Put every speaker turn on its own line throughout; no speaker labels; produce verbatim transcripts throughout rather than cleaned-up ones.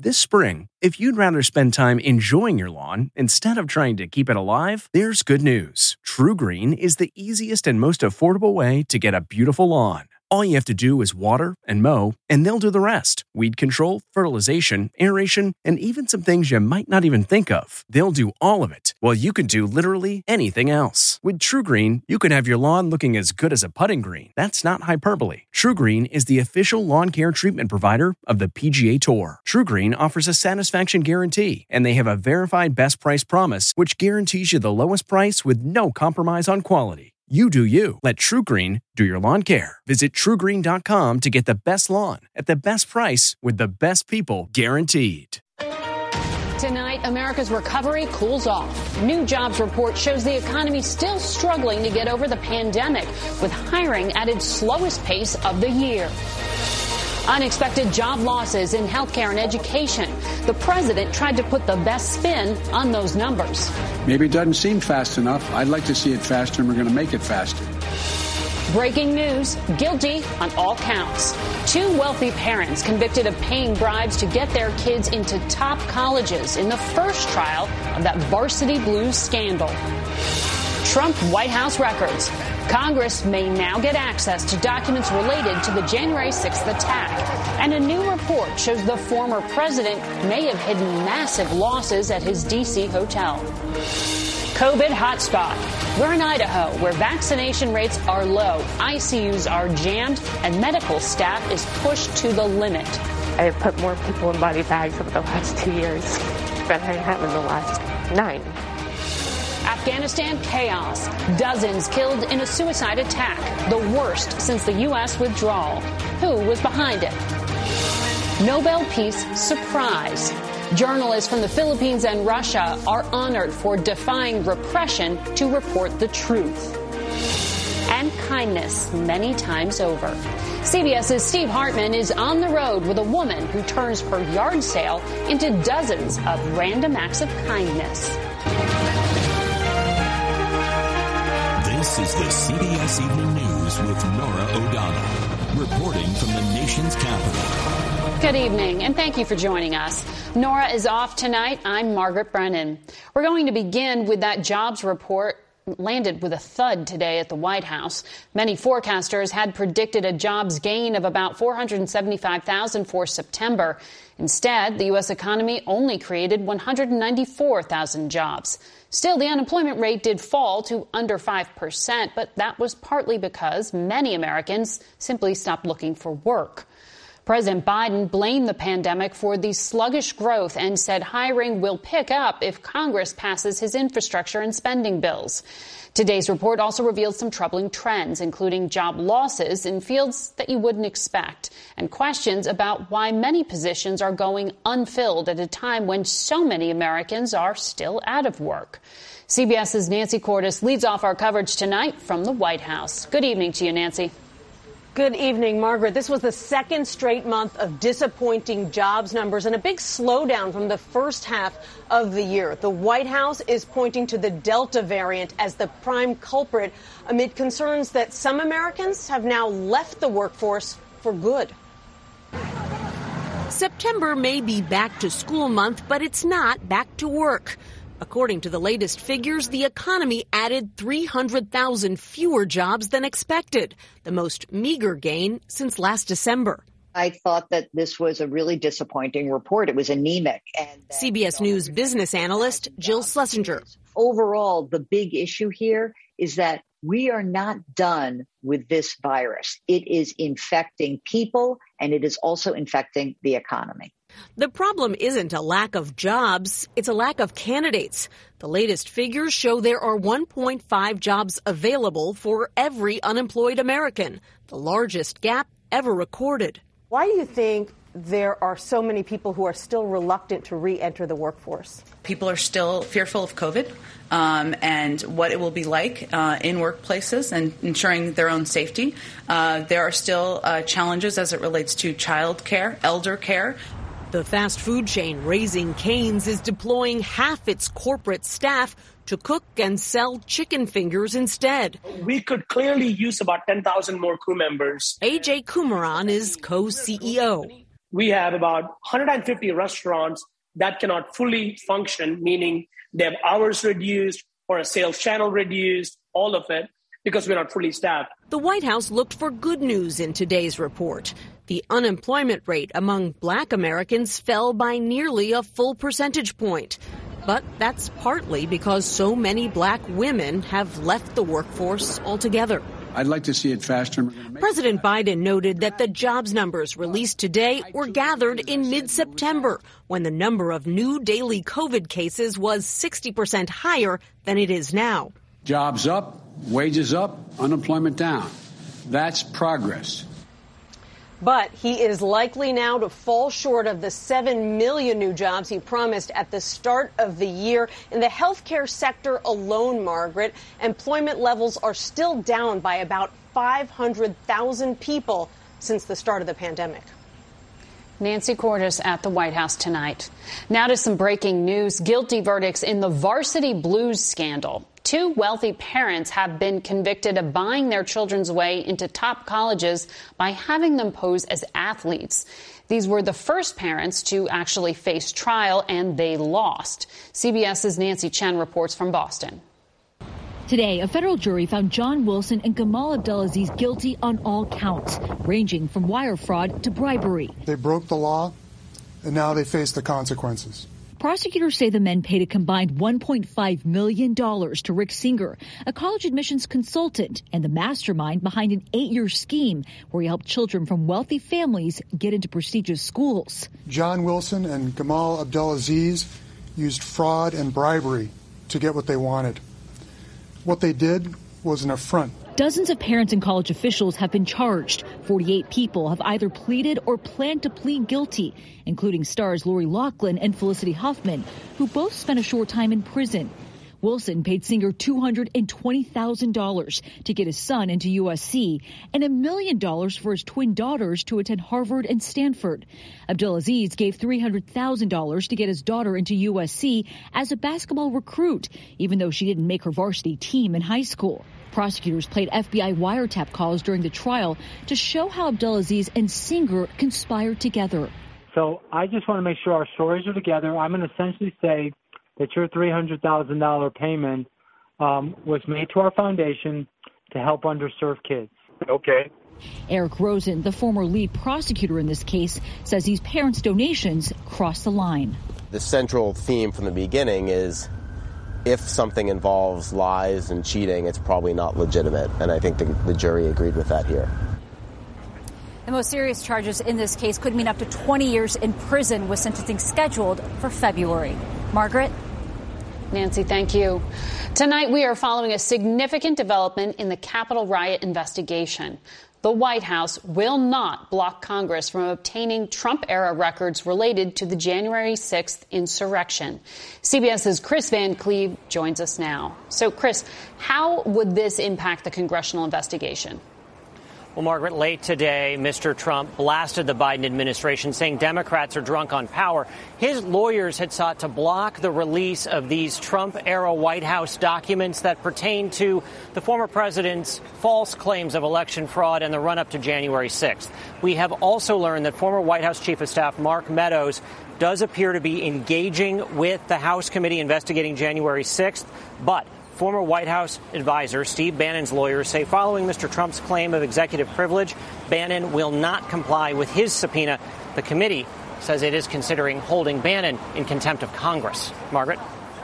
This spring, if you'd rather spend time enjoying your lawn instead of trying to keep it alive, there's good news. TruGreen is the easiest and most affordable way to get a beautiful lawn. All you have to do is water and mow, and they'll do the rest. Weed control, fertilization, aeration, and even some things you might not even think of. They'll do all of it, while you can do literally anything else. With TruGreen, you can have your lawn looking as good as a putting green. That's not hyperbole. TruGreen is the official lawn care treatment provider of the P G A Tour. TruGreen offers a satisfaction guarantee, and they have a verified best price promise, which guarantees you the lowest price with no compromise on quality. You do you. Let TruGreen do your lawn care. Visit True Green dot com to get the best lawn at the best price with the best people guaranteed.
Tonight, America's recovery cools off. New jobs report shows the economy still struggling to get over the pandemic, with hiring at its slowest pace of the year. Unexpected job losses in healthcare and education. The president tried to put the best spin on those numbers.
Maybe it doesn't seem fast enough. I'd like to see it faster, and we're going to make it faster.
Breaking news, guilty on all counts. Two wealthy parents convicted of paying bribes to get their kids into top colleges in the first trial of that Varsity Blues scandal. Trump White House records. Congress may now get access to documents related to the January sixth attack. And a new report shows the former president may have hidden massive losses at his D C hotel. COVID hotspot. We're in Idaho, where vaccination rates are low, I C Us are jammed, and medical staff is pushed to the limit.
I have put more people in body bags over the last two years than I have in the last nine.
Afghanistan chaos. Dozens killed in a suicide attack, the worst since the U S withdrawal. Who was behind it? Nobel Peace surprise. Journalists from the Philippines and Russia are honored for defying repression to report the truth. And kindness many times over. CBS's Steve Hartman is on the road with a woman who turns her yard sale into dozens of random acts of kindness.
This is the C B S Evening News with Norah O'Donnell, reporting from the nation's capital.
Good evening, and thank you for joining us. Norah is off tonight. I'm Margaret Brennan. We're going to begin with that jobs report landed with a thud today at the White House. Many forecasters had predicted a jobs gain of about four hundred seventy-five thousand for September. Instead, the U S economy only created one hundred ninety-four thousand jobs. Still, the unemployment rate did fall to under five percent, but that was partly because many Americans simply stopped looking for work. President Biden blamed the pandemic for the sluggish growth and said hiring will pick up if Congress passes his infrastructure and spending bills. Today's report also reveals some troubling trends, including job losses in fields that you wouldn't expect, and questions about why many positions are going unfilled at a time when so many Americans are still out of work. CBS's Nancy Cordes leads off our coverage tonight from the White House. Good evening to you, Nancy.
Good evening, Margaret. This was the second straight month of disappointing jobs numbers and a big slowdown from the first half of the year. The White House is pointing to the Delta variant as the prime culprit amid concerns that some Americans have now left the workforce for good.
September may be back to school month, but it's not back to work. According to the latest figures, the economy added three hundred thousand fewer jobs than expected, the most meager gain since last December.
I thought that this was a really disappointing report. It was anemic. And
C B S News business analyst Jill Schlesinger.
Overall, the big issue here is that we are not done with this virus. It is infecting people, and it is also infecting the economy.
The problem isn't a lack of jobs, it's a lack of candidates. The latest figures show there are one point five jobs available for every unemployed American, the largest gap ever recorded.
Why do you think there are so many people who are still reluctant to re-enter the workforce?
People are still fearful of COVID um, and what it will be like uh, in workplaces and ensuring their own safety. Uh, there are still uh, challenges as it relates to child care, elder care.
The fast food chain Raising Cane's is deploying half its corporate staff to cook and sell chicken fingers instead.
We could clearly use about ten thousand more crew members.
A J Kumaran is co-C E O.
we have about one hundred fifty restaurants that cannot fully function, meaning they have hours reduced or a sales channel reduced, all of it, because we're not fully staffed.
The White House looked for good news in today's report. The unemployment rate among black Americans fell by nearly a full percentage point. But that's partly because so many black women have left the workforce altogether.
I'd like to see it faster.
President Biden noted that the jobs numbers released today were gathered in mid-September, when the number of new daily COVID cases was sixty percent higher than it is now.
Jobs up, wages up, unemployment down. That's progress.
But he is likely now to fall short of the seven million new jobs he promised at the start of the year. In the healthcare sector alone, Margaret, employment levels are still down by about five hundred thousand people since the start of the pandemic.
Nancy Cordes at the White House tonight. Now to some breaking news. Guilty verdicts in the Varsity Blues scandal. Two wealthy parents have been convicted of buying their children's way into top colleges by having them pose as athletes. These were the first parents to actually face trial, and they lost. CBS's Nancy Chen reports from Boston.
Today, a federal jury found John Wilson and Gamal Abdelaziz guilty on all counts, ranging from wire fraud to bribery.
They broke the law, and now they face the consequences.
Prosecutors say the men paid a combined one point five million dollars to Rick Singer, a college admissions consultant and the mastermind behind an eight-year scheme where he helped children from wealthy families get into prestigious schools.
John Wilson and Gamal Abdelaziz used fraud and bribery to get what they wanted. What they did was an affront.
Dozens of parents and college officials have been charged. forty-eight people have either pleaded or plan to plead guilty, including stars Lori Loughlin and Felicity Huffman, who both spent a short time in prison. Wilson paid Singer two hundred twenty thousand dollars to get his son into U S C and a million dollars for his twin daughters to attend Harvard and Stanford. Abdelaziz gave three hundred thousand dollars to get his daughter into U S C as a basketball recruit, even though she didn't make her varsity team in high school. Prosecutors played F B I wiretap calls during the trial to show how Abdelaziz and Singer conspired together.
So I just want to make sure our stories are together. I'm going to essentially say that your three hundred thousand dollars payment um, was made to our foundation to help underserved kids.
Okay.
Eric Rosen, the former lead prosecutor in this case, says these parents' donations crossed the line.
The central theme from the beginning is if something involves lies and cheating, it's probably not legitimate. And I think the, the jury agreed with that here.
The most serious charges in this case could mean up to twenty years in prison, with sentencing scheduled for February. Margaret?
Nancy, thank you. Tonight, we are following a significant development in the Capitol riot investigation. The White House will not block Congress from obtaining Trump-era records related to the January sixth insurrection. CBS's Chris Van Cleve joins us now. So, Chris, how would this impact the congressional investigation?
Well, Margaret, late today, Mister Trump blasted the Biden administration, saying Democrats are drunk on power. His lawyers had sought to block the release of these Trump-era White House documents that pertain to the former president's false claims of election fraud and the run-up to January sixth. We have also learned that former White House Chief of Staff Mark Meadows does appear to be engaging with the House committee investigating January sixth, but former White House advisor Steve Bannon's lawyers say following Mister Trump's claim of executive privilege, Bannon will not comply with his subpoena. The committee says it is considering holding Bannon in contempt of Congress. Margaret?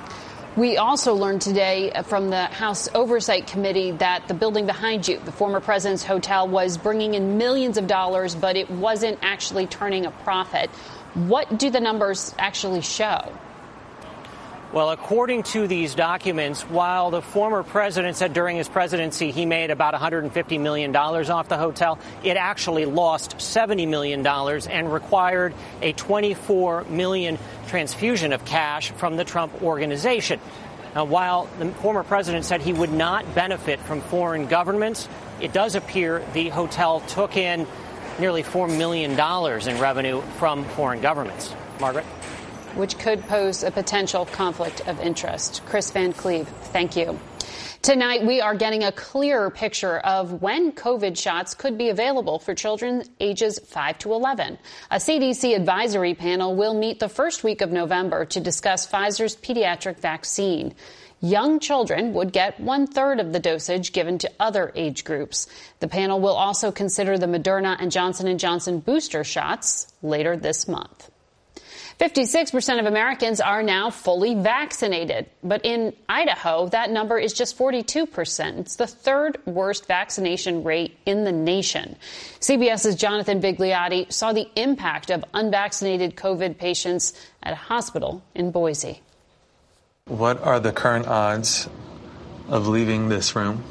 We also learned today from the House Oversight Committee that the building behind you, the former president's hotel, was bringing in millions of dollars, but it wasn't actually turning a profit. What do the numbers actually show?
Well, according to these documents, while the former president said during his presidency he made about one hundred fifty million dollars off the hotel, it actually lost seventy million dollars and required a twenty-four million dollars transfusion of cash from the Trump organization. Now, while the former president said he would not benefit from foreign governments, it does appear the hotel took in nearly four million dollars in revenue from foreign governments. Margaret?
Which could pose a potential conflict of interest. Chris Van Cleve, thank you. Tonight, we are getting a clearer picture of when COVID shots could be available for children ages five to eleven. A C D C advisory panel will meet the first week of November to discuss Pfizer's pediatric vaccine. Young children would get one-third of the dosage given to other age groups. The panel will also consider the Moderna and Johnson and Johnson booster shots later this month. fifty-six percent of Americans are now fully vaccinated. But in Idaho, that number is just forty-two percent. It's the third worst vaccination rate in the nation. CBS's Jonathan Bigliotti saw the impact of unvaccinated COVID patients at a hospital in Boise.
What are the current odds of leaving this room?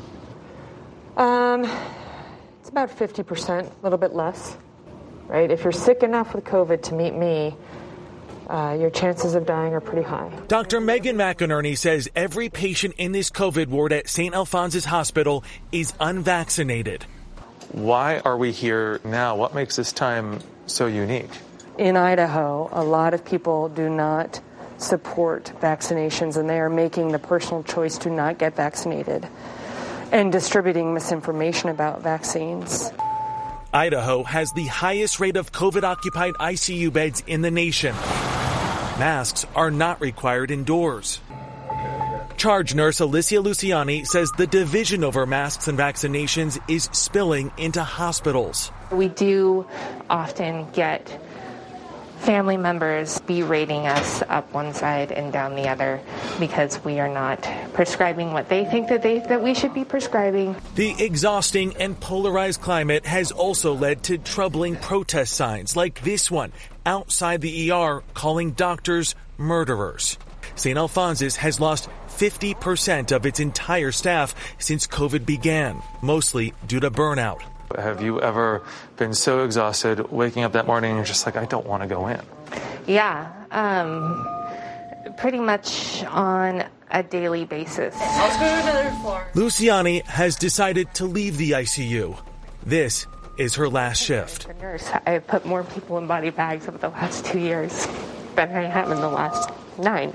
Um, it's about fifty percent, a little bit less, right? If you're sick enough with COVID to meet me, uh, your chances of dying are pretty high.
Doctor Megan McInerney says every patient in this COVID ward at Saint Alphonsus Hospital is unvaccinated.
Why are we here now? What makes this time so unique?
In Idaho, a lot of people do not support vaccinations, and they are making the personal choice to not get vaccinated and distributing misinformation about vaccines.
Idaho has the highest rate of COVID-occupied I C U beds in the nation. Masks are not required indoors. Charge nurse Alicia Luciani says the division over masks and vaccinations is spilling into hospitals.
We do often get family members berating us up one side and down the other because we are not prescribing what they think that they that we should be prescribing.
The exhausting and polarized climate has also led to troubling protest signs like this one outside the E R calling doctors murderers. Saint Alphonsus has lost fifty percent of its entire staff since COVID began, mostly due to burnout.
Have you ever been so exhausted waking up that morning and you're just like, I don't want to go in?
Yeah, um, pretty much on a daily basis.
Let's go to another floor.
Luciani has decided to leave the I C U. This is her last shift.
As a nurse, I've put more people in body bags over the last two years than I have in the last nine.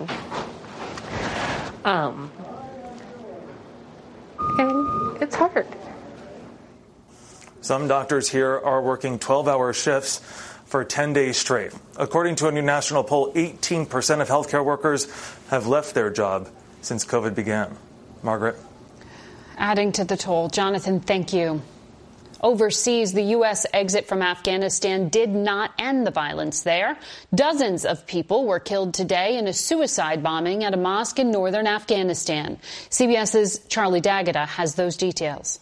Um, and it's hard.
Some doctors here are working twelve-hour shifts for ten days straight. According to a new national poll, eighteen percent of healthcare workers have left their job since COVID began. Margaret?
Adding to the toll, Jonathan, thank you. Overseas, the U S exit from Afghanistan did not end the violence there. Dozens of people were killed today in a suicide bombing at a mosque in northern Afghanistan. CBS's Charlie D'Agata has those details.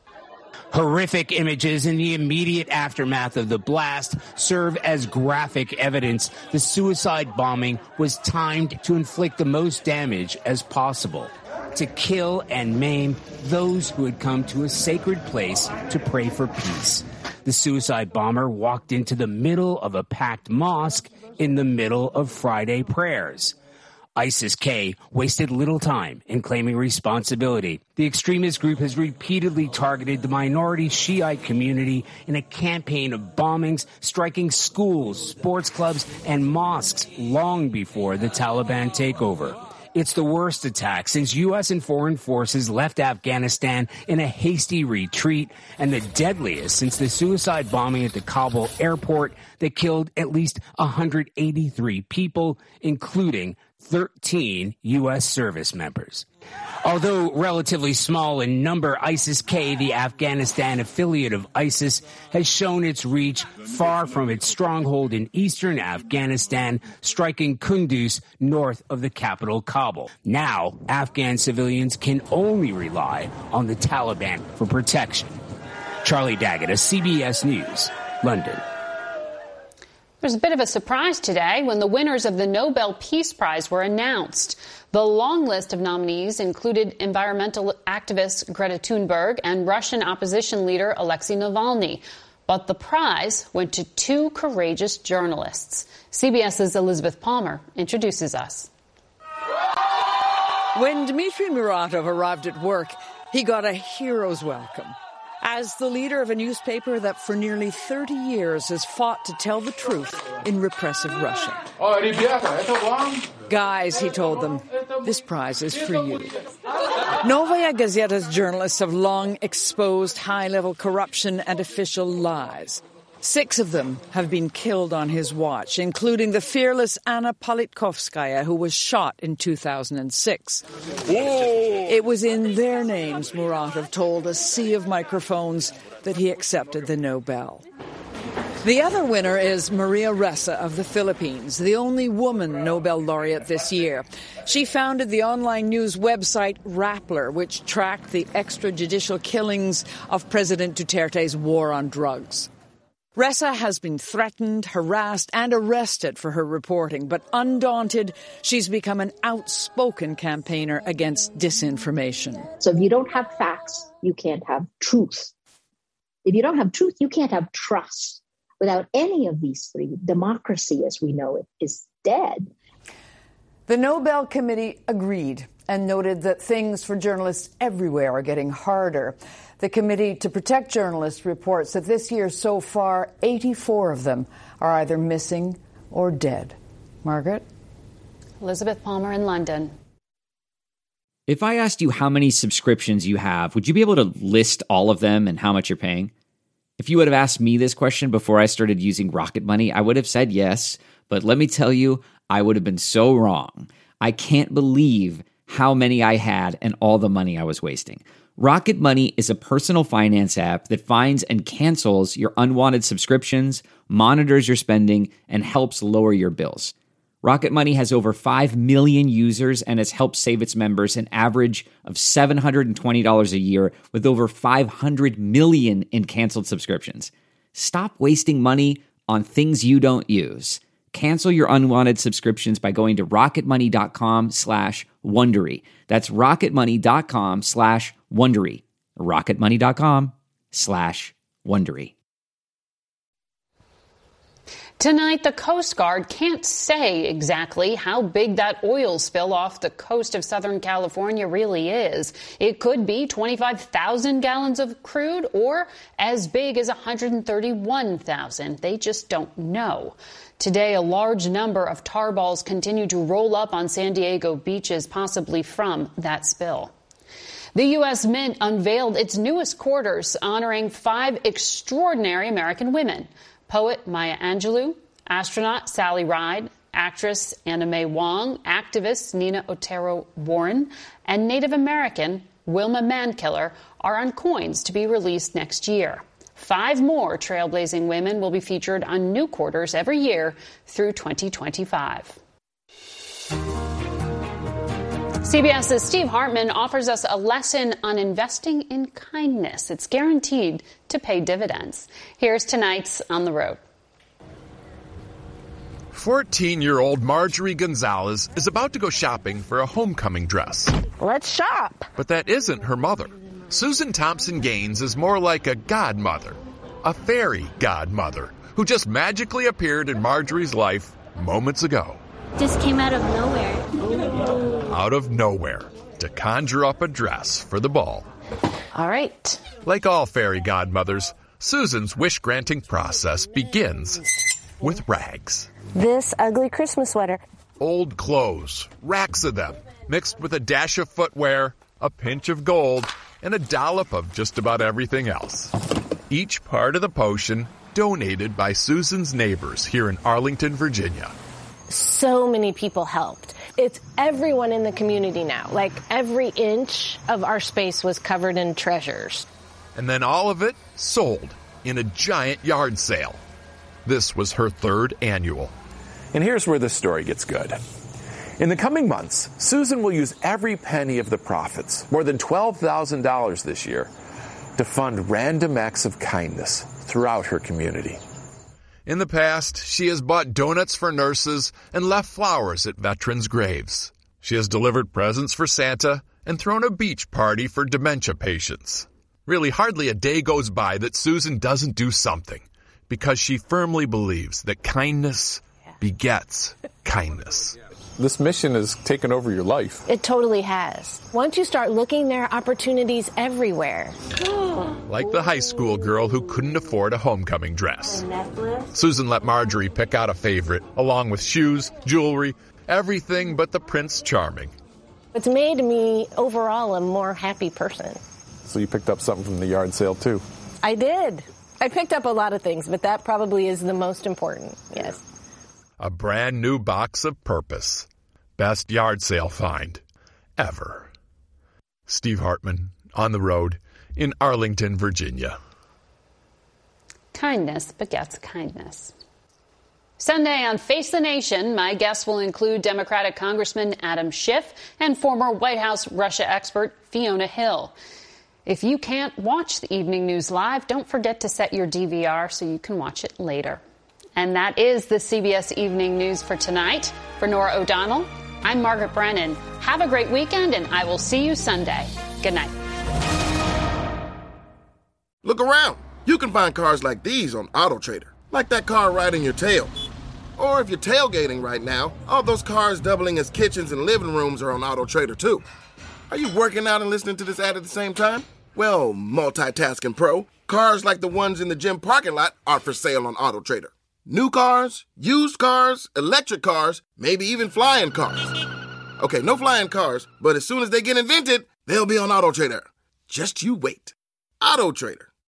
Horrific images in the immediate aftermath of the blast serve as graphic evidence the suicide bombing was timed to inflict the most damage as possible, to kill and maim those who had come to a sacred place to pray for peace. The suicide bomber walked into the middle of a packed mosque in the middle of Friday prayers. ISIS-K wasted little time in claiming responsibility. The extremist group has repeatedly targeted the minority Shiite community in a campaign of bombings, striking schools, sports clubs, and mosques long before the Taliban takeover. It's the worst attack since U S and foreign forces left Afghanistan in a hasty retreat, and the deadliest since the suicide bombing at the Kabul airport that killed at least one hundred eighty-three people, including thirteen U S service members. Although relatively small in number, ISIS-K, the Afghanistan affiliate of ISIS, has shown its reach far from its stronghold in eastern Afghanistan, striking Kunduz north of the capital Kabul. Now, Afghan civilians can only rely on the Taliban for protection. Charlie D'Agata, C B S News, London.
There's a bit of a surprise today when the winners of the Nobel Peace Prize were announced. The long list of nominees included environmental activist Greta Thunberg and Russian opposition leader Alexei Navalny. But the prize went to two courageous journalists. CBS's Elizabeth Palmer introduces us.
When Dmitry Muratov arrived at work, he got a hero's welcome. As the leader of a newspaper that for nearly thirty years has fought to tell the truth in repressive Russia. Guys, he told them, this prize is for you. Novaya Gazeta's journalists have long exposed high-level corruption and official lies. Six of them have been killed on his watch, including the fearless Anna Politkovskaya, who was shot in two thousand six. Whoa. It was in their names, Muratov told a sea of microphones, that he accepted the Nobel. The other winner is Maria Ressa of the Philippines, the only woman Nobel laureate this year. She founded the online news website Rappler, which tracked the extrajudicial killings of President Duterte's war on drugs. Ressa has been threatened, harassed, and arrested for her reporting, but undaunted, she's become an outspoken campaigner against disinformation.
So if you don't have facts, you can't have truth. If you don't have truth, you can't have trust. Without any of these three, democracy as we know it is dead.
The Nobel Committee agreed and noted that things for journalists everywhere are getting harder. The Committee to Protect Journalists reports that this year so far, eighty-four of them are either missing or dead. Margaret?
Elizabeth Palmer in London.
If I asked you how many subscriptions you have, would you be able to list all of them and how much you're paying? If you would have asked me this question before I started using Rocket Money, I would have said yes, but let me tell you, I would have been so wrong. I can't believe how many I had and all the money I was wasting. Rocket Money is a personal finance app that finds and cancels your unwanted subscriptions, monitors your spending, and helps lower your bills. Rocket Money has over five million users and has helped save its members an average of seven hundred twenty dollars a year with over five hundred million in canceled subscriptions. Stop wasting money on things you don't use. Cancel your unwanted subscriptions by going to rocketmoney.com slash Wondery. That's rocketmoney.com slash Wondery. rocketmoney.com slash Wondery.
Tonight, the Coast Guard can't say exactly how big that oil spill off the coast of Southern California really is. It could be twenty-five thousand gallons of crude or as big as one hundred thirty-one thousand. They just don't know. Today, a large number of tar balls continue to roll up on San Diego beaches, possibly from that spill. The U S Mint unveiled its newest quarters, honoring five extraordinary American women. Poet Maya Angelou, astronaut Sally Ride, actress Anna Mae Wong, activist Nina Otero Warren, and Native American Wilma Mankiller are on coins to be released next year. Five more trailblazing women will be featured on new quarters every year through twenty twenty-five. CBS's Steve Hartman offers us a lesson on investing in kindness. It's guaranteed to pay dividends. Here's tonight's On the Road.
fourteen-year-old Marjorie Gonzalez is about to go shopping for a homecoming dress.
Let's shop.
But that isn't her mother. Susan Thompson Gaines is more like a godmother, a fairy godmother, who just magically appeared in Marjorie's life moments ago.
Just came out of nowhere.
Out of nowhere to conjure up a dress for the ball.
All right.
Like all fairy godmothers, Susan's wish-granting process begins with rags.
This ugly Christmas sweater.
Old clothes, racks of them, mixed with a dash of footwear, a pinch of gold, and a dollop of just about everything else. Each part of the potion donated by Susan's neighbors here in Arlington, Virginia.
So many people helped. It's everyone in the community now. Like every inch of our space was covered in treasures.
And then all of it sold in a giant yard sale. This was her third annual.
And here's where the story gets good. In the coming months, Susan will use every penny of the profits, more than twelve thousand dollars this year, to fund random acts of kindness throughout her community.
In the past, she has bought donuts for nurses and left flowers at veterans' graves. She has delivered presents for Santa and thrown a beach party for dementia patients. Really, hardly a day goes by that Susan doesn't do something, because she firmly believes that kindness begets kindness.
This mission has taken over your life.
It totally has. Once you start looking, there are opportunities everywhere.
Like the high school girl who couldn't afford a homecoming dress. Susan let Marjorie pick out a favorite, along with shoes, jewelry, everything but the Prince Charming.
It's made me overall a more happy person.
So you picked up something from the yard sale, too?
I did. I picked up a lot of things, but that probably is the most important, yes.
A brand new box of Purpose. Best yard sale find ever. Steve Hartman, on the road in Arlington, Virginia.
Kindness begets kindness. Sunday on Face the Nation, my guests will include Democratic Congressman Adam Schiff and former White House Russia expert Fiona Hill. If you can't watch the evening news live, don't forget to set your D V R so you can watch it later. And that is the C B S Evening News for tonight. For Norah O'Donnell, I'm Margaret Brennan. Have a great weekend, and I will see you Sunday. Good night.
Look around. You can find cars like these on AutoTrader, like that car right in your tail. Or if you're tailgating right now, all those cars doubling as kitchens and living rooms are on AutoTrader too. Are you working out and listening to this ad at the same time? Well, multitasking pro, cars like the ones in the gym parking lot are for sale on AutoTrader. New cars, used cars, electric cars, maybe even flying cars. Okay, no flying cars, but as soon as they get invented, they'll be on AutoTrader. Just you wait. AutoTrader.